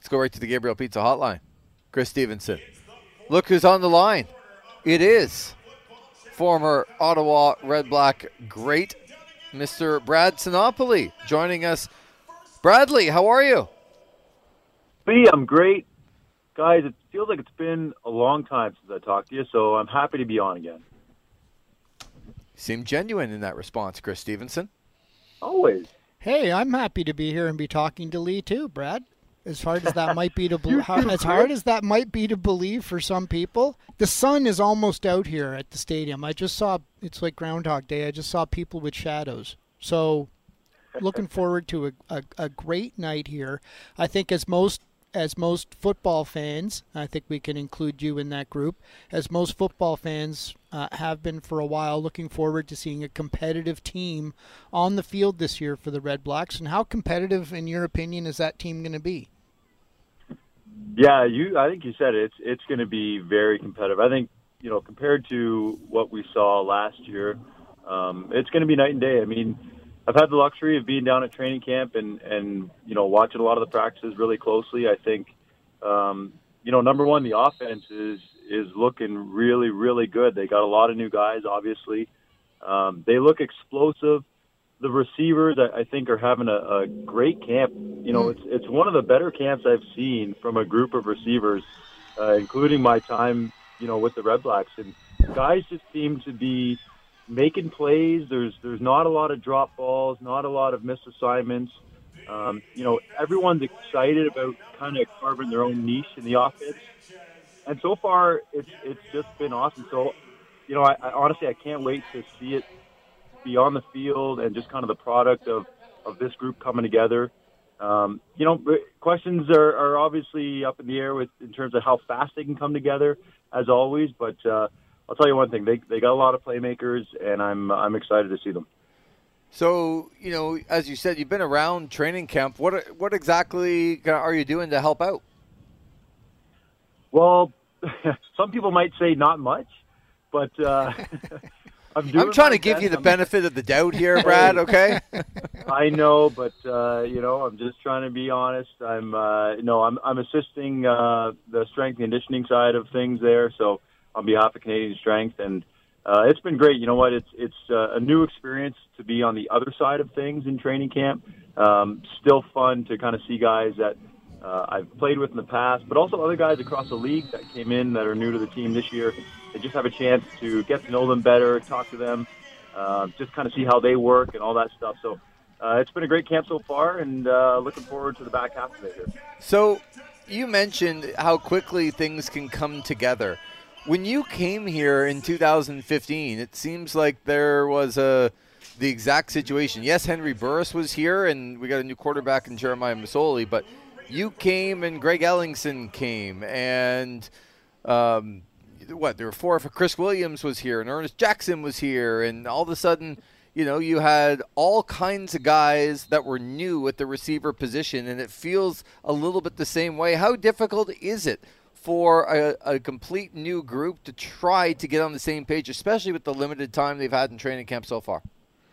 go right to the Gabriel Pizza hotline. Chris Stevenson. Look who's on the line. It is former Ottawa Red Black great, Mr. Brad Sinopoli, joining us. Bradley, how are you? I'm great. Guys, it feels like it's been a long time since I talked to you, so I'm happy to be on again. Seem genuine in that response, Chris Stevenson. Always. Hey, I'm happy to be here and be talking to Lee too, Brad. As hard as that might be to believe for some people, the sun is almost out here at the stadium. I just saw, it's like Groundhog Day. I just saw people with shadows. So, looking forward to a great night here. I think as most football fans, I think we can include you in that group, as most football fans have been for a while, looking forward to seeing a competitive team on the field this year for the Red Blacks. And how competitive, in your opinion, is that team going to be? Yeah, I think you said it. It's going to be very competitive. I think, compared to what we saw last year, it's going to be night and day. I mean, I've had the luxury of being down at training camp and watching a lot of the practices really closely. I think, number one, the offense is looking really, really good. They got a lot of new guys, obviously. They look explosive. The receivers, I think, are having a great camp. It's one of the better camps I've seen from a group of receivers, including my time, with the Red Blacks. And guys just seem to be making plays. There's not a lot of drop balls, not a lot of missed assignments. Everyone's excited about kind of carving their own niche in the offense. And so far, it's just been awesome. So, I honestly, I can't wait to see it be on the field and just kind of the product of this group coming together. Questions are obviously up in the air in terms of how fast they can come together, as always. But I'll tell you one thing: they got a lot of playmakers, and I'm excited to see them. So, as you said, you've been around training camp. What exactly are you doing to help out? Well, some people might say not much, but I'm trying to give you the benefit of the doubt here, Brad, okay? I know, but I'm just trying to be honest. I'm assisting the strength and conditioning side of things there, so on behalf of Canadian Strength, and it's been great. You know what? It's a new experience to be on the other side of things in training camp. Still fun to kind of see guys that I've played with in the past, but also other guys across the league that came in that are new to the team this year. They just have a chance to get to know them better, talk to them, just kind of see how they work and all that stuff. So it's been a great camp so far, and looking forward to the back half of it here. So you mentioned how quickly things can come together. When you came here in 2015, it seems like there was the exact situation. Yes, Henry Burris was here, and we got a new quarterback in Jeremiah Masoli, but you came and Greg Ellingson came, and there were four. Chris Williams was here, and Ernest Jackson was here, and all of a sudden, you had all kinds of guys that were new at the receiver position, and it feels a little bit the same way. How difficult is it for a complete new group to try to get on the same page, especially with the limited time they've had in training camp so far?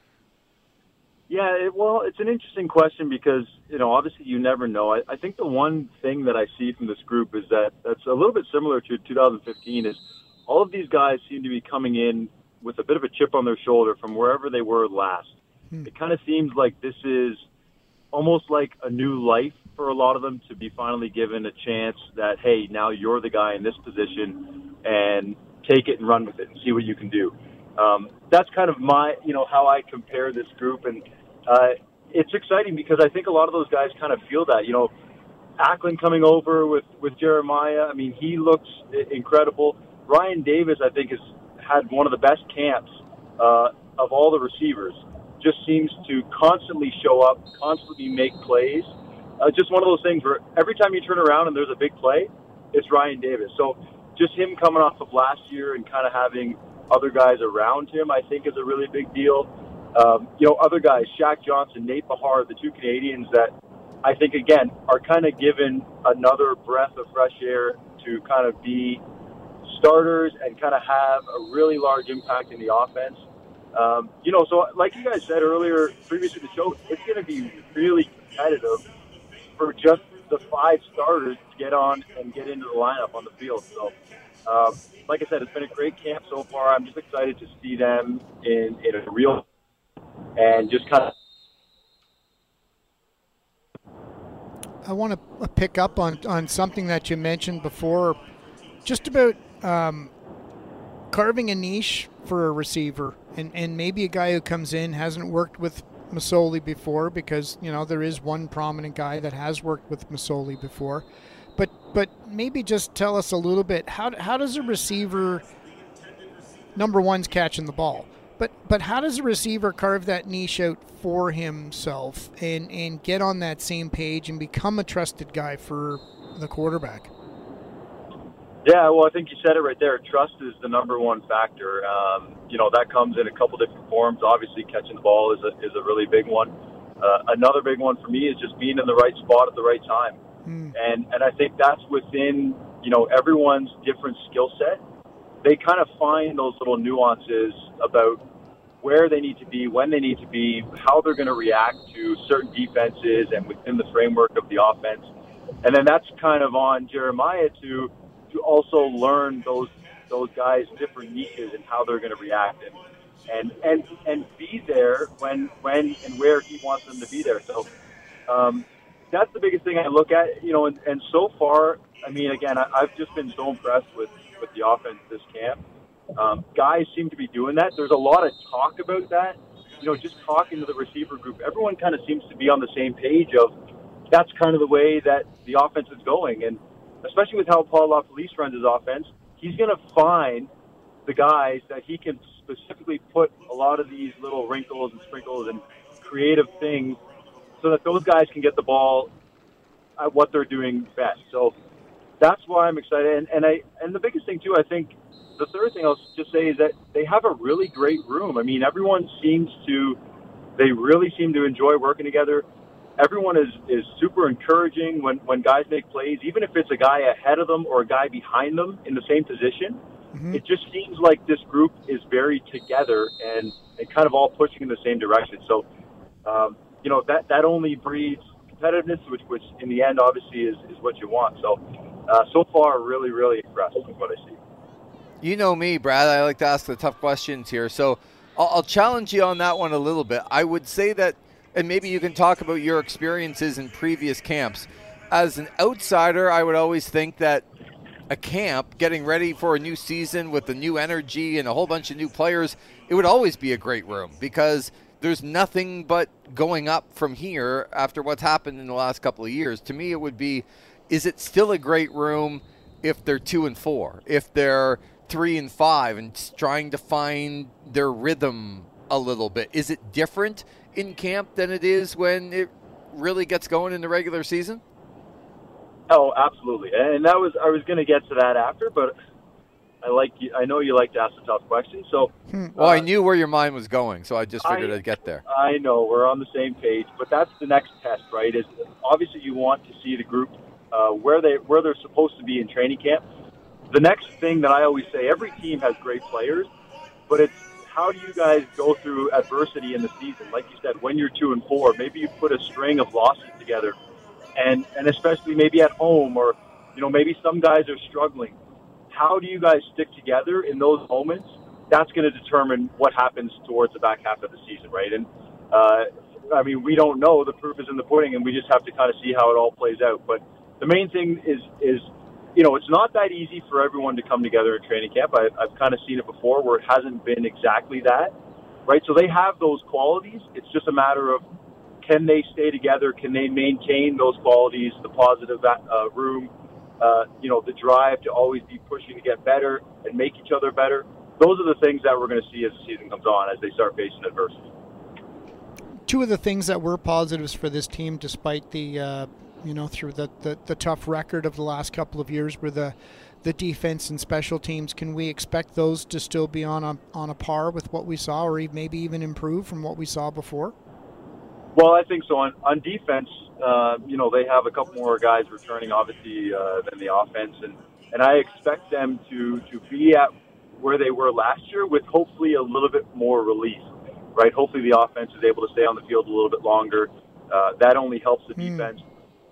Yeah, it's an interesting question because, obviously you never know. I think the one thing that I see from this group is that's a little bit similar to 2015 is all of these guys seem to be coming in with a bit of a chip on their shoulder from wherever they were last. It kind of seems like this is almost like a new life for a lot of them to be finally given a chance that, hey, now you're the guy in this position and take it and run with it and see what you can do. That's kind of my, how I compare this group. And it's exciting because I think a lot of those guys kind of feel that, Acklin coming over with Jeremiah. I mean, he looks incredible. Ryan Davis, I think, has had one of the best camps of all the receivers. Just seems to constantly show up, constantly make plays. Just one of those things where every time you turn around and there's a big play, it's Ryan Davis. So just him coming off of last year and kind of having other guys around him, I think, is a really big deal. Other guys, Shaq Johnson, Nate Bahar, the two Canadians that I think, again, are kind of given another breath of fresh air to kind of be starters and kind of have a really large impact in the offense. So like you guys said earlier, previous to the show, it's going to be really competitive for just the 5 starters to get on and get into the lineup on the field. So, like I said, it's been a great camp so far. I'm just excited to see them in a real and just kind of. I want to pick up on something that you mentioned before, just about carving a niche for a receiver, and maybe a guy who comes in hasn't worked with Masoli before, because there is one prominent guy that has worked with Masoli before, but maybe just tell us a little bit, how does a receiver, number one's catching the ball, but how does a receiver carve that niche out for himself and get on that same page and become a trusted guy for the quarterback? Yeah, well, I think you said it right there. Trust is the number one factor. That comes in a couple different forms. Obviously, catching the ball is a really big one. Another big one for me is just being in the right spot at the right time. And I think that's within, everyone's different skill set. They kind of find those little nuances about where they need to be, when they need to be, how they're going to react to certain defenses and within the framework of the offense. And then that's kind of on Jeremiah to also learn those guys' different niches and how they're going to react and be there when and where he wants them to be there. So that's the biggest thing I look at, and so far, I mean, again, I've just been so impressed with the offense this camp. Guys seem to be doing that. There's a lot of talk about that. Just talking to the receiver group, everyone kind of seems to be on the same page of that's kind of the way that the offense is going. And especially with how Paul LaPolice runs his offense, he's going to find the guys that he can specifically put a lot of these little wrinkles and sprinkles and creative things so that those guys can get the ball at what they're doing best. So that's why I'm excited. And the biggest thing, too, I think, the third thing I'll just say is that they have a really great room. I mean, everyone they really seem to enjoy working together. Everyone is super encouraging when guys make plays, even if it's a guy ahead of them or a guy behind them in the same position. Mm-hmm. It just seems like this group is very together and kind of all pushing in the same direction. So, that only breeds competitiveness, which in the end obviously is what you want. So, so far, really, really impressed with what I see. You know me, Brad. I like to ask the tough questions here. So I'll challenge you on that one a little bit. I would say that, and maybe you can talk about your experiences in previous camps. As an outsider, I would always think that a camp, getting ready for a new season with the new energy and a whole bunch of new players, it would always be a great room because there's nothing but going up from here after what's happened in the last couple of years. To me, it would be, is it still a great room if they're 2-4, if they're 3-5 and trying to find their rhythm a little bit? Is it different in camp than it is when it really gets going in the regular season? Oh, absolutely. And I was going to get to that after, but I know you like to ask the tough questions. So, well, I knew where your mind was going, so I just figured I'd get there. I know we're on the same page, but that's the next test, right? Is obviously you want to see the group where they're supposed to be in training camp. The next thing that I always say, every team has great players, but it's how do you guys go through adversity in the season? Like you said, when you're 2-4, maybe you put a string of losses together, and especially maybe at home, or maybe some guys are struggling. How do you guys stick together in those moments? That's going to determine what happens towards the back half of the season, right? And I mean, we don't know. The proof is in the pudding, and we just have to kind of see how it all plays out. But the main thing is it's not that easy for everyone to come together in training camp. I've kind of seen it before where it hasn't been exactly that, right? So they have those qualities. It's just a matter of, can they stay together? Can they maintain those qualities, the positive room, the drive to always be pushing to get better and make each other better? Those are the things that we're going to see as the season comes on, as they start facing adversity. Two of the things that were positives for this team, despite the through the tough record of the last couple of years, were the defense and special teams. Can we expect those to still be on a par with what we saw, or maybe even improve from what we saw before? Well, I think so. On defense, they have a couple more guys returning, obviously, than the offense, and I expect them to be at where they were last year with hopefully a little bit more relief, right? Hopefully the offense is able to stay on the field a little bit longer. That only helps the defense.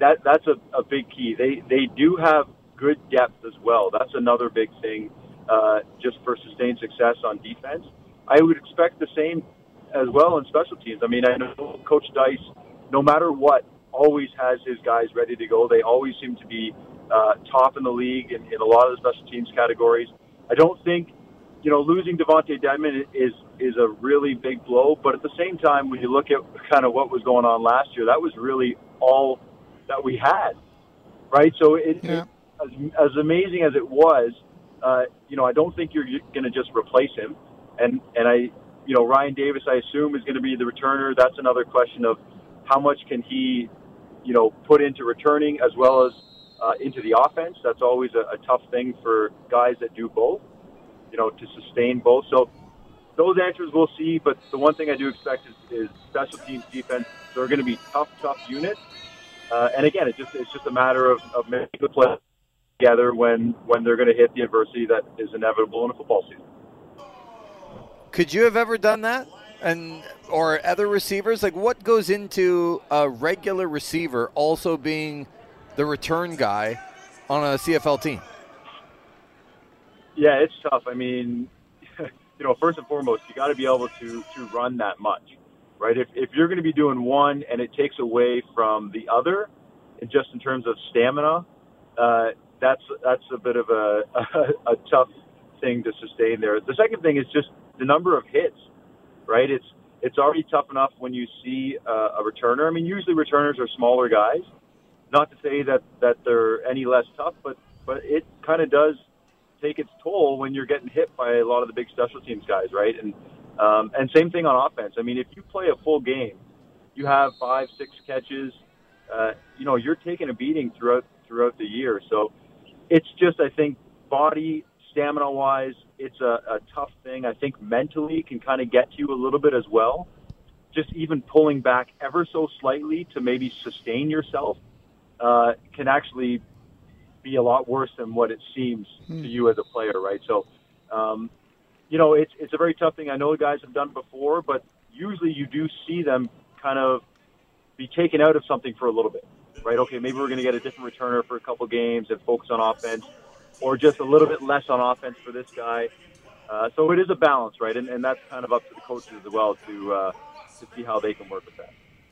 that's a big key. They do have good depth as well. That's another big thing, just for sustained success on defense. I would expect the same as well in special teams. I mean, I know Coach Dice, no matter what, always has his guys ready to go. They always seem to be top in the league in a lot of the special teams categories. I don't think, losing Devontae Dedmon is a really big blow, but at the same time, when you look at kind of what was going on last year, that was really all that we had, right? So as amazing as it was, I don't think you're going to just replace him. And Ryan Davis, I assume, is going to be the returner. That's another question of how much can he, put into returning as well as into the offense. That's always a tough thing for guys that do both, to sustain both. So those answers we'll see. But the one thing I do expect is special teams defense. They're going to be tough units. And again, it's just a matter of making the play together when they're going to hit the adversity that is inevitable in a football season. Could you have ever done that? Or other receivers? Like, what goes into a regular receiver also being the return guy on a CFL team? Yeah, it's tough. I mean, first and foremost, you got to be able to run that much, right? If you're going to be doing one and it takes away from the other, and just in terms of stamina, that's a bit of a tough thing to sustain there. The second thing is just the number of hits, right? It's already tough enough when you see a returner. I mean, usually returners are smaller guys. Not to say that they're any less tough, but it kind of does take its toll when you're getting hit by a lot of the big special teams guys, right? And same thing on offense. I mean, if you play a full game, you have 5-6 catches, you're taking a beating throughout the year. So it's just, I think, body stamina-wise, it's a tough thing. I think mentally it can kind of get to you a little bit as well. Just even pulling back ever so slightly to maybe sustain yourself can actually be a lot worse than what it seems to you as a player, right? So, it's a very tough thing. I know the guys have done before, but usually you do see them kind of be taken out of something for a little bit, right? Okay, maybe we're going to get a different returner for a couple games and focus on offense, or just a little bit less on offense for this guy. So it is a balance, right? And that's kind of up to the coaches as well to see how they can work with that.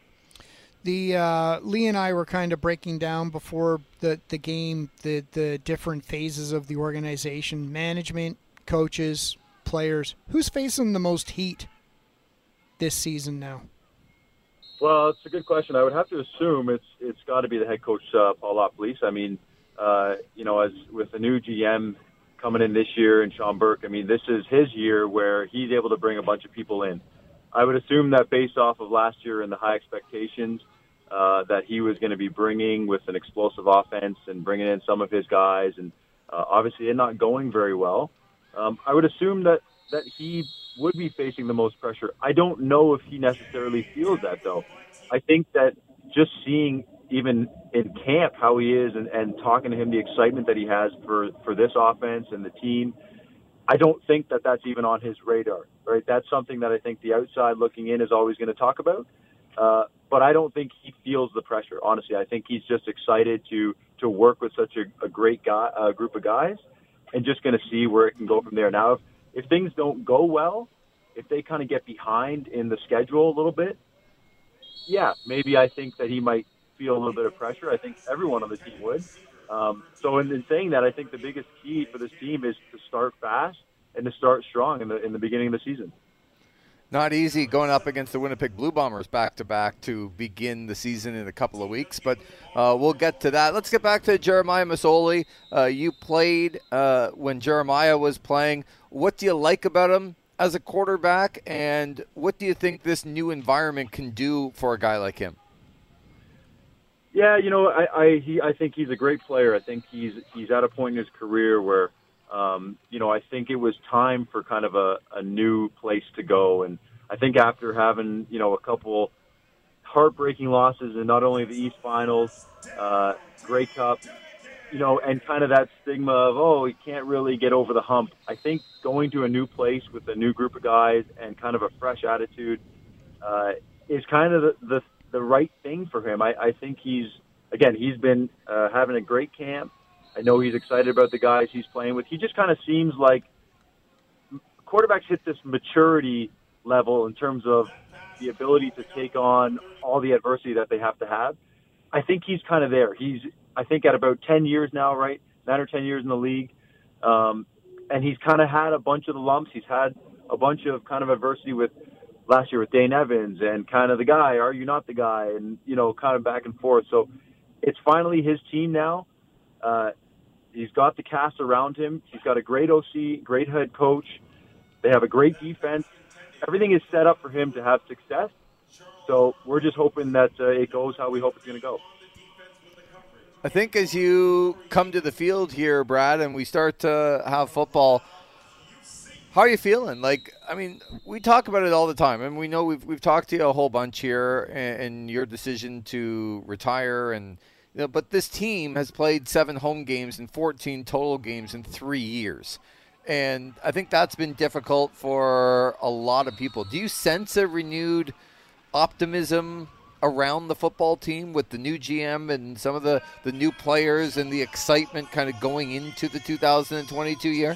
Lee and I were kind of breaking down before the game the different phases of the organization: management, coaches, players. Who's facing the most heat this season now? Well, it's a good question. I would have to assume it's got to be the head coach, Paul LaPolice. I mean, as with the new GM coming in this year and Sean Burke, I mean, this is his year where he's able to bring a bunch of people in. I would assume that based off of last year and the high expectations that he was going to be bringing with an explosive offense and bringing in some of his guys, and obviously it not going very well, I would assume that he would be facing the most pressure. I don't know if he necessarily feels that, though. I think that just seeing even in camp how he is and talking to him, the excitement that he has for this offense and the team, I don't think that that's even on his radar, right? That's something that I think the outside looking in is always going to talk about. But I don't think he feels the pressure, honestly. I think he's just excited to work with such a great group of guys and just going to see where it can go from there. Now, if things don't go well, if they kind of get behind in the schedule a little bit, yeah, maybe I think that he might feel a little bit of pressure. I think everyone on the team would. So in saying that, I think the biggest key for this team is to start fast and to start strong in the beginning of the season. Not easy going up against the Winnipeg Blue Bombers back-to-back to begin the season in a couple of weeks, but we'll get to that. Let's get back to Jeremiah Masoli. You played when Jeremiah was playing. What do you like about him as a quarterback, and what do you think this new environment can do for a guy like him? Yeah, I think he's a great player. I think he's at a point in his career where I think it was time for kind of a new place to go. And I think after having, a couple heartbreaking losses in not only the East Finals, Grey Cup, and kind of that stigma of, he can't really get over the hump. I think going to a new place with a new group of guys and kind of a fresh attitude is kind of the right thing for him. I think he's again, he's been having a great camp. I know he's excited about the guys he's playing with. He just kind of seems like quarterbacks hit this maturity level in terms of the ability to take on all the adversity that they have to have. I think he's kind of there. He's, I think, at about 10 years now, right? 9 or 10 years in the league. And he's kind of had a bunch of the lumps. He's had a bunch of kind of adversity with last year with Dane Evans and kind of the guy, are you not the guy? And, you know, kind of back and forth. So it's finally his team now. He's got the cast around him. He's got a great OC, great head coach. They have a great defense. Everything is set up for him to have success. So we're just hoping that it goes how we hope it's going to go. I think as you come to the field here, Brad, and we start to have football, how are you feeling? Like, I mean, we talk about it all the time, and we know we've talked to you a whole bunch here, and your decision to retire, and you know, but this team has played 7 home games and 14 total games in 3 years, and I think that's been difficult for a lot of people. Do you sense a renewed optimism around the football team with the new GM and some of the new players and the excitement kind of going into the 2022 year?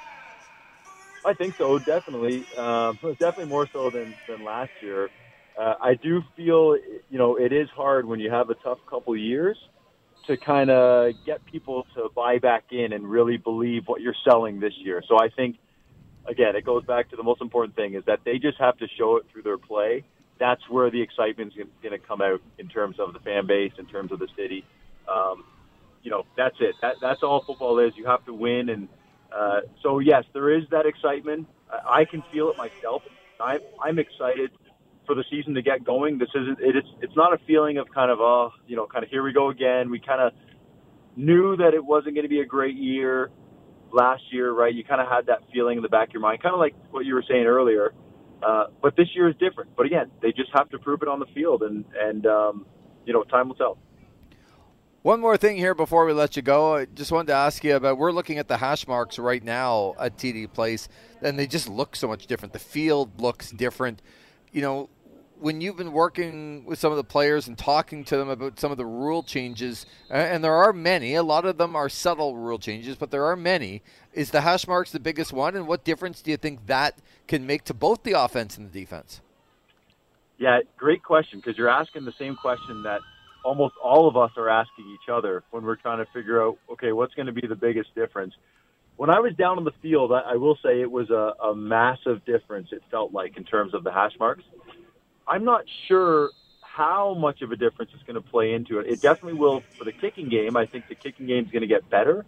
I think so, definitely. Definitely more so than last year. I do feel, you know, it is hard when you have a tough couple years to kind of get people to buy back in and really believe what you're selling this year. So I think, again, it goes back to the most important thing is that they just have to show it through their play. That's where the excitement's going to come out in terms of the fan base, in terms of the city. You know, that's it. That's all football is. You have to win. And so, yes, there is that excitement. I can feel it myself. I'm excited for the season to get going. It's not a feeling of kind of, you know, kind of here we go again. We kind of knew that it wasn't going to be a great year last year, right? You kind of had that feeling in the back of your mind, kind of like what you were saying earlier. But this year is different. But again, they just have to prove it on the field, and you know, time will tell. One more thing here before we let you go. I just wanted to ask you about, we're looking at the hash marks right now at TD Place, and they just look so much different. The field looks different. You know, when you've been working with some of the players and talking to them about some of the rule changes, and there are many, a lot of them are subtle rule changes, but there are many. Is the hash marks the biggest one, and what difference do you think that can make to both the offense and the defense? Yeah, great question, because you're asking the same question that almost all of us are asking each other when we're trying to figure out, okay, what's going to be the biggest difference? When I was down on the field, I will say it was a massive difference, it felt like, in terms of the hash marks. I'm not sure how much of a difference it's going to play into it. It definitely will for the kicking game. I think the kicking game is going to get better.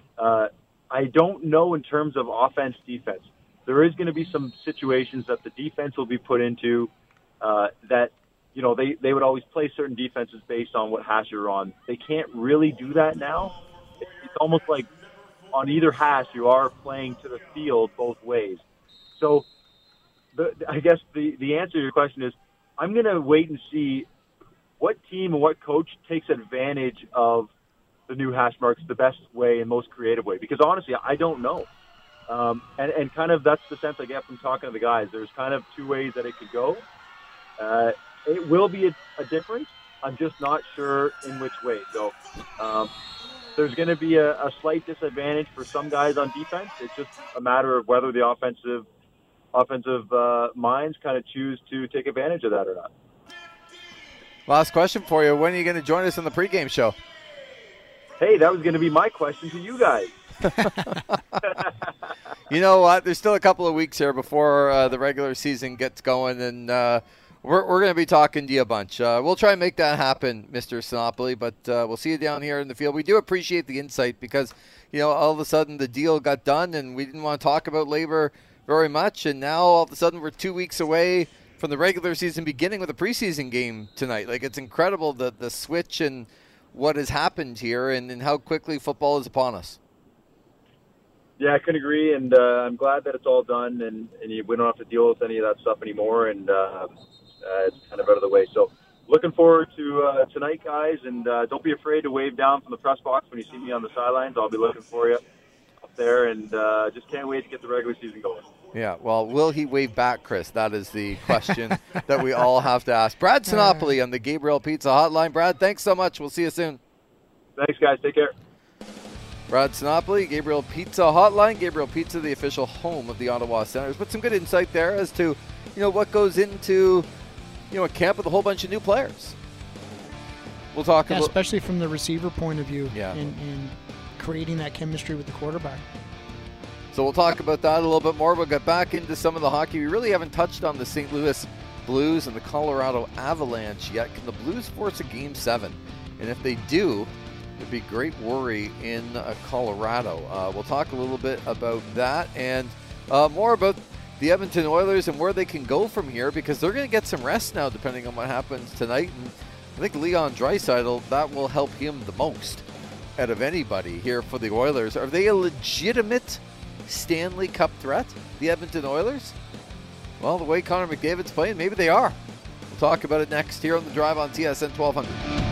I don't know in terms of offense, defense. There is going to be some situations that the defense will be put into that, you know, they would always play certain defenses based on what hash you're on. They can't really do that now. It's almost like on either hash you are playing to the field both ways. So I guess the answer to your question is I'm going to wait and see what team and what coach takes advantage of the new hash marks the best way and most creative way. Because honestly, I don't know. And kind of that's the sense I get from talking to the guys. There's kind of 2 ways that it could go. It will be a difference. I'm just not sure in which way. So there's going to be a slight disadvantage for some guys on defense. It's just a matter of whether the offensive minds kind of choose to take advantage of that or not. Last question for you. When are you going to join us on the pregame show? Hey, that was going to be my question to you guys. You know what? There's still a couple of weeks here before the regular season gets going, and we're going to be talking to you a bunch. We'll try and make that happen, Mr. Sinopoli, but we'll see you down here in the field. We do appreciate the insight because, you know, all of a sudden the deal got done, and we didn't want to talk about labor very much, and now all of a sudden we're 2 weeks away from the regular season beginning with a preseason game tonight. Like, it's incredible the switch and what has happened here and how quickly football is upon us. Yeah, I couldn't agree, and I'm glad that it's all done, and we don't have to deal with any of that stuff anymore, and it's kind of out of the way. So looking forward to tonight, guys, and don't be afraid to wave down from the press box when you see me on the sidelines. I'll be looking for you up there, and just can't wait to get the regular season going. Yeah, well, will he wave back, Chris? That is the question that we all have to ask. Brad Sinopoli on the Gabriel Pizza Hotline. Brad, thanks so much. We'll see you soon. Thanks, guys. Take care. Brad Sinopoli, Gabriel Pizza Hotline. Gabriel Pizza, the official home of the Ottawa Senators. But some good insight there as to, what goes into, a camp with a whole bunch of new players. We'll talk about, especially from the receiver point of view, yeah, in creating that chemistry with the quarterback. So we'll talk about that a little bit more. We'll get back into some of the hockey. We really haven't touched on the St. Louis Blues and the Colorado Avalanche yet. Can the Blues force a Game 7? And if they do, there'd be great worry in Colorado. We'll talk a little bit about that and more about the Edmonton Oilers and where they can go from here, because they're going to get some rest now depending on what happens tonight. And I think Leon Draisaitl, that will help him the most out of anybody here for the Oilers. Are they a legitimate Stanley Cup threat, the Edmonton Oilers? Well, the way Connor McDavid's playing, maybe they are. We'll talk about it next here on The Drive on TSN 1200.